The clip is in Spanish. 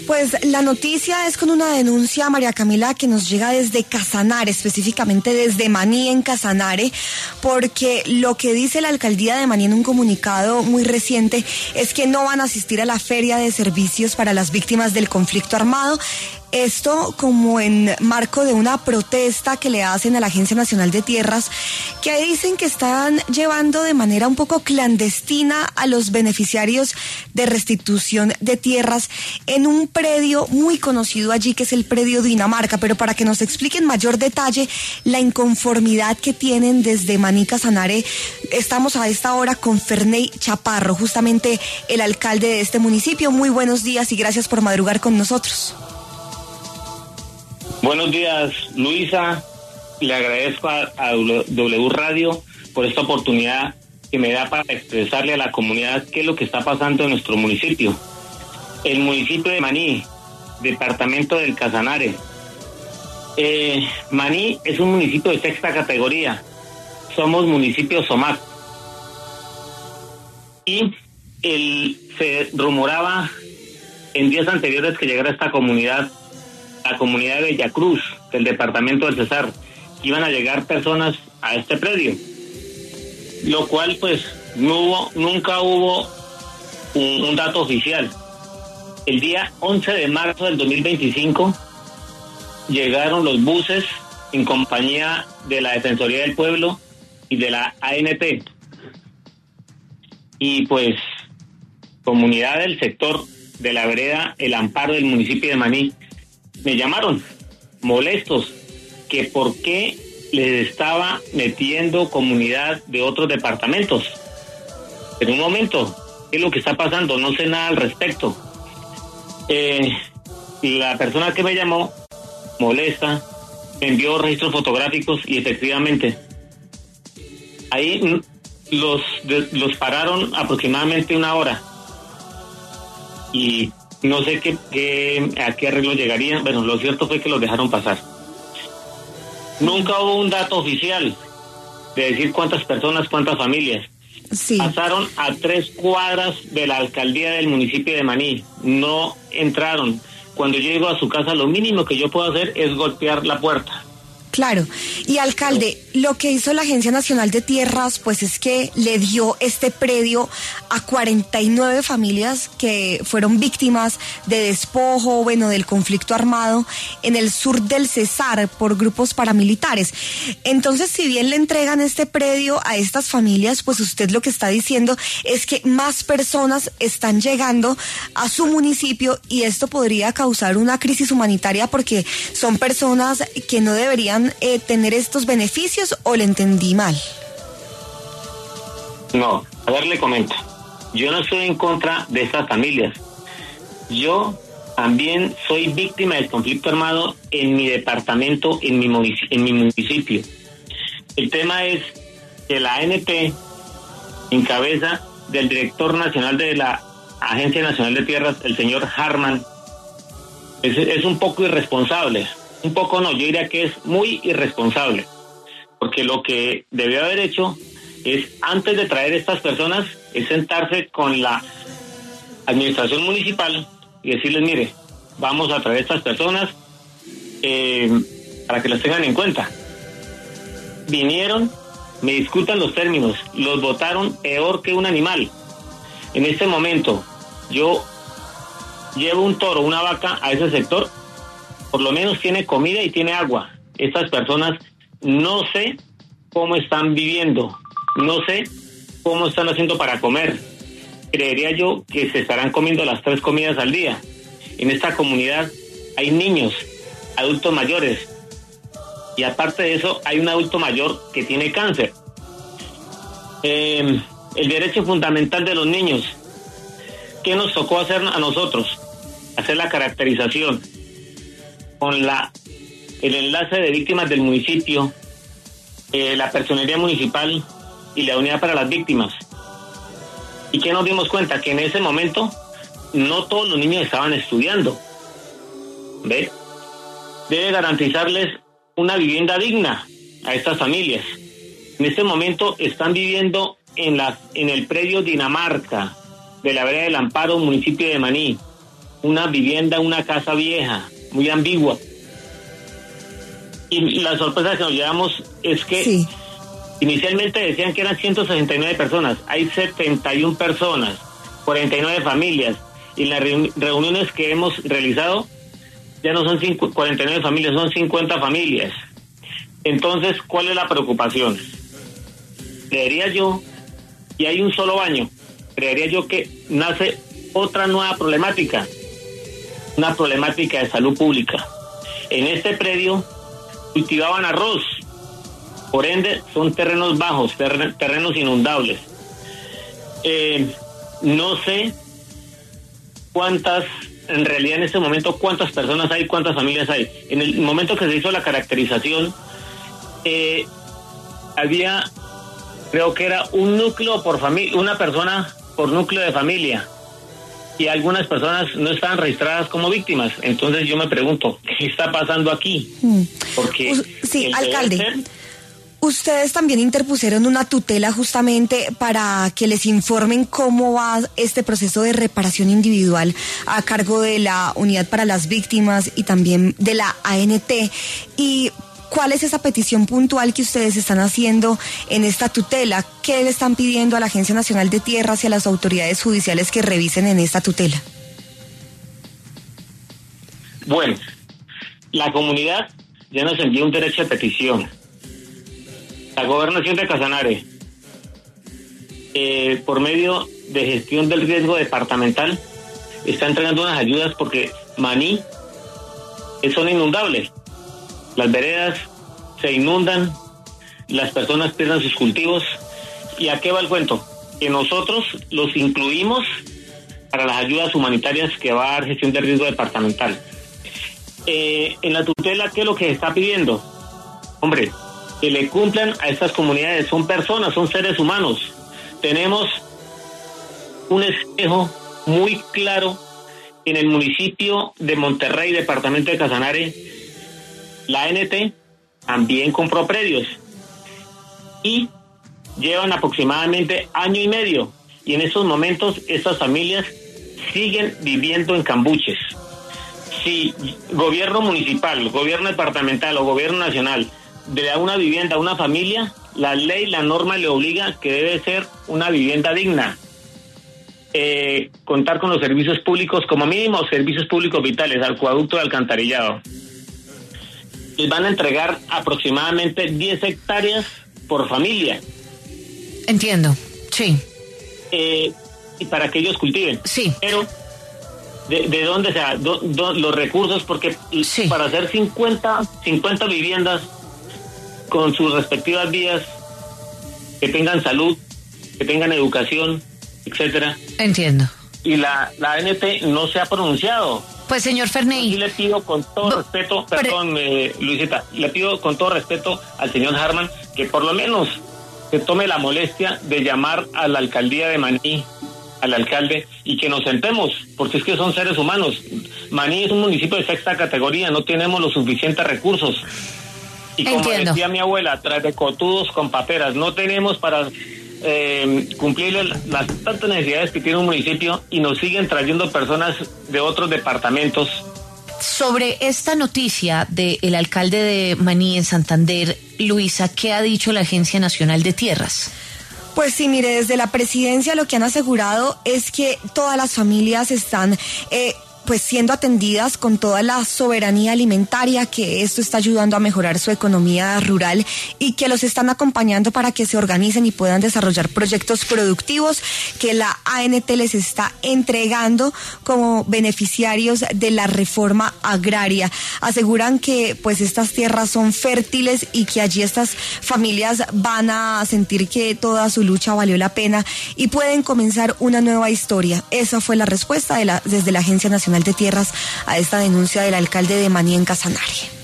Pues la noticia es con una denuncia, María Camila, que nos llega desde Casanare, específicamente desde Maní en Casanare, porque lo que dice la alcaldía de Maní en un comunicado muy reciente es que no van a asistir a la feria de servicios para las víctimas del conflicto armado. Esto como en marco de una protesta que le hacen a la Agencia Nacional de Tierras, que dicen que están llevando de manera un poco clandestina a los beneficiarios de restitución de tierras en un predio muy conocido allí, que es el predio Dinamarca. Pero para que nos expliquen mayor detalle la inconformidad que tienen desde Maní Casanare, estamos a esta hora con Ferney Chaparro, justamente el alcalde de este municipio. Muy buenos días y gracias por madrugar con nosotros. Buenos días, Luisa. Le agradezco a W Radio por esta oportunidad que me da para expresarle a la comunidad qué es lo que está pasando en nuestro municipio. El municipio de Maní, departamento del Casanare. Maní es un municipio de sexta categoría. Somos municipio SOMAC. Y se rumoraba en días anteriores que llegara esta comunidad, la comunidad de Bellacruz, del departamento del Cesar, iban a llegar personas a este predio, lo cual pues nunca hubo un dato oficial. El día 11 de marzo del 2025 llegaron los buses en compañía de la Defensoría del Pueblo y de la ANT, y pues comunidad del sector de la vereda El Amparo del municipio de Maní me llamaron molestos que por qué les estaba metiendo comunidad de otros departamentos. En un momento, ¿qué es lo que está pasando? No sé nada al respecto. La persona que me llamó, molesta, me envió registros fotográficos y efectivamente ahí los pararon aproximadamente una hora y no sé a qué arreglo llegarían. Bueno, lo cierto fue que los dejaron pasar. Nunca hubo un dato oficial de decir cuántas personas, cuántas familias. Sí. Pasaron a 3 cuadras de la alcaldía del municipio de Maní. No entraron. Cuando yo llego a su casa, lo mínimo que yo puedo hacer es golpear la puerta. Claro, y alcalde, lo que hizo la Agencia Nacional de Tierras, pues es que le dio este predio a 49 familias que fueron víctimas de despojo, del conflicto armado en el sur del Cesar por grupos paramilitares. Entonces, si bien le entregan este predio a estas familias, pues usted lo que está diciendo es que más personas están llegando a su municipio y esto podría causar una crisis humanitaria porque son personas que no deberían tener estos beneficios, ¿o le entendí mal? No, a ver, le comento. Yo no estoy en contra de estas familias. Yo también soy víctima del conflicto armado en mi departamento, en mi municipio. El tema es que la ANT, en cabeza del director nacional de la Agencia Nacional de Tierras, el señor Harman, es un poco irresponsable. Un poco no, yo diría que es muy irresponsable, porque lo que debió haber hecho es, antes de traer estas personas, es sentarse con la administración municipal y decirles, mire, vamos a traer estas personas para que las tengan en cuenta. Vinieron, me discutan los términos, los votaron peor que un animal. En este momento, yo llevo un toro, una vaca a ese sector, por lo menos tiene comida y tiene agua. Estas personas no sé cómo están viviendo, no sé cómo están haciendo para comer. Creería yo que se estarán comiendo las 3 comidas al día. En esta comunidad hay niños, adultos mayores, y aparte de eso hay un adulto mayor que tiene cáncer. El derecho fundamental de los niños, ¿qué nos tocó hacer a nosotros? Hacer la caracterización con el enlace de víctimas del municipio, la personería municipal y la unidad para las víctimas. ¿Y qué nos dimos cuenta? Que en ese momento no todos los niños estaban estudiando. ¿Ve? Debe garantizarles una vivienda digna a estas familias. En este momento están viviendo en el predio Dinamarca de la vereda del Amparo, municipio de Maní. una vivienda, una casa vieja, muy ambigua. Y la sorpresa que nos llevamos es que Sí. inicialmente decían que eran 169 personas, hay 71 personas, 49 familias, y las reuniones que hemos realizado ya no son 49 familias, son 50 familias. Entonces, ¿cuál es la preocupación? Creería yo, y hay un solo baño, creería yo que nace otra nueva problemática, una problemática de salud pública. En este predio cultivaban arroz, por ende son terrenos bajos, terrenos inundables. No sé cuántas, en realidad en este momento, cuántas personas hay, cuántas familias hay. En el momento que se hizo la caracterización, había, creo que era un núcleo por familia, una persona por núcleo de familia, y algunas personas no estaban registradas como víctimas. Entonces yo me pregunto, ¿qué está pasando aquí? Porque sí, alcalde, ustedes también interpusieron una tutela justamente para que les informen cómo va este proceso de reparación individual a cargo de la Unidad para las Víctimas y también de la ANT. Y ¿cuál es esa petición puntual que ustedes están haciendo en esta tutela? ¿Qué le están pidiendo a la Agencia Nacional de Tierras y a las autoridades judiciales que revisen en esta tutela? Bueno, la comunidad ya nos envió un derecho de petición. La Gobernación de Casanare, por medio de gestión del riesgo departamental, está entregando unas ayudas porque Maní es zona inundable. Las veredas se inundan, las personas pierden sus cultivos. ¿Y a qué va el cuento? Que nosotros los incluimos para las ayudas humanitarias que va a dar gestión del riesgo departamental. En la tutela, ¿qué es lo que se está pidiendo? Hombre, que le cumplan a estas comunidades. Son personas, son seres humanos. Tenemos un espejo muy claro en el municipio de Monterrey, departamento de Casanare. La ANT también compró predios y llevan aproximadamente año y medio, y en estos momentos estas familias siguen viviendo en cambuches. Si gobierno municipal, gobierno departamental o gobierno nacional le da una vivienda a una familia, la ley, la norma le obliga que debe ser una vivienda digna. Contar con los servicios públicos, como mínimo servicios públicos vitales, acueducto de alcantarillado. Les van a entregar aproximadamente 10 hectáreas por familia. Entiendo, sí. Y para que ellos cultiven. Sí. Pero, ¿de dónde sea? Los recursos, porque sí, para hacer 50 viviendas con sus respectivas vías, que tengan salud, que tengan educación, etcétera. Entiendo. Y la ANT no se ha pronunciado. Pues, señor Ferney, y le pido con todo respeto, perdón, Luisita, le pido con todo respeto al señor Harman que por lo menos se tome la molestia de llamar a la alcaldía de Maní, al alcalde, y que nos sentemos, porque es que son seres humanos. Maní es un municipio de sexta categoría, no tenemos los suficientes recursos. Y como decía mi abuela, tras de cotudos con paperas, no tenemos para cumplir las tantas necesidades que tiene un municipio, y nos siguen trayendo personas de otros departamentos. Sobre esta noticia del alcalde de Maní en Santander, Luisa, ¿qué ha dicho la Agencia Nacional de Tierras? Pues sí, mire, desde la presidencia lo que han asegurado es que todas las familias están pues siendo atendidas con toda la soberanía alimentaria, que esto está ayudando a mejorar su economía rural y que los están acompañando para que se organicen y puedan desarrollar proyectos productivos que la ANT les está entregando como beneficiarios de la reforma agraria. Aseguran que pues estas tierras son fértiles y que allí estas familias van a sentir que toda su lucha valió la pena y pueden comenzar una nueva historia. Esa fue la respuesta desde la Agencia Nacional de Tierras a esta denuncia del alcalde de Maní en Casanare.